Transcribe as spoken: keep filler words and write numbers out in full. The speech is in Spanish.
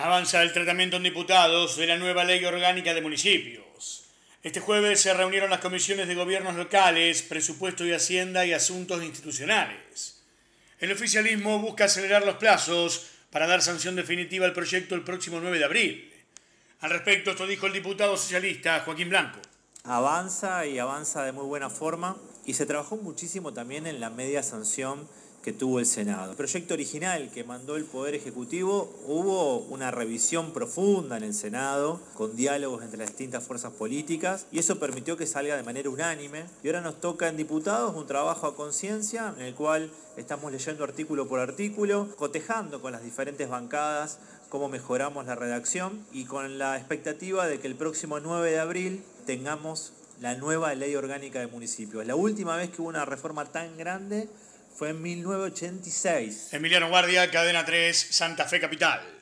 Avanza el tratamiento en diputados de la nueva ley orgánica de municipios. Este jueves se reunieron las comisiones de gobiernos locales, presupuesto y hacienda y asuntos institucionales. El oficialismo busca acelerar los plazos para dar sanción definitiva al proyecto el próximo nueve de abril. Al respecto, esto dijo el diputado socialista Joaquín Blanco. Avanza y avanza de muy buena forma y se trabajó muchísimo también en la media sanción que tuvo el Senado. El proyecto original que mandó el Poder Ejecutivo, hubo una revisión profunda en el Senado, con diálogos entre las distintas fuerzas políticas, y eso permitió que salga de manera unánime. Y ahora nos toca en diputados un trabajo a conciencia, en el cual estamos leyendo artículo por artículo, cotejando con las diferentes bancadas cómo mejoramos la redacción, y con la expectativa de que el próximo nueve de abril tengamos la nueva ley orgánica de municipios. La última vez que hubo una reforma tan grande fue en mil novecientos ochenta y seis. Emiliano Guardia, Cadena tres, Santa Fe Capital.